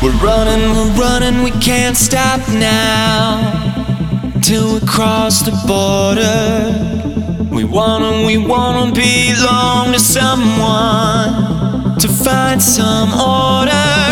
We're running, we can't stop now. Till we cross the border. We wanna belong to someone, to find some order.